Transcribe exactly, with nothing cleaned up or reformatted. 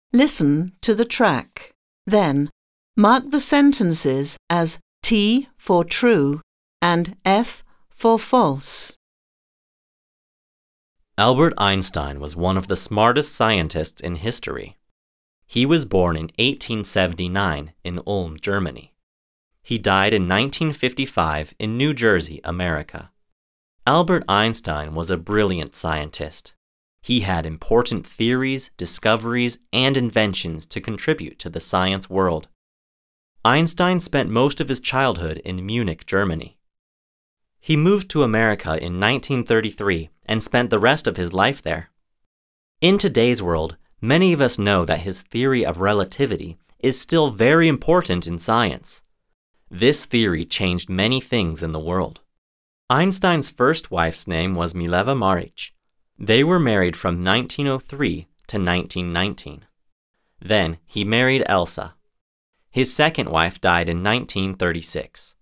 Listen to the track. Then, mark the sentences as T for true and F for false. Albert Einstein was one of the smartest scientists in history. He was born in eighteen seventy-nine in Ulm, Germany. He died in nineteen fifty-five in New Jersey, America. Albert Einstein was a brilliant scientist. He had important theories, discoveries, and inventions to contribute to the science world. Einstein spent most of his childhood in Munich, Germany. He moved to America in nineteen thirty-three and spent the rest of his life there. In today's world, many of us know that his theory of relativity is still very important in science. This theory changed many things in the world. Einstein's first wife's name was Mileva Maric. They were married from nineteen oh three to nineteen nineteen. Then he married Elsa. His second wife died in nineteen thirty-six.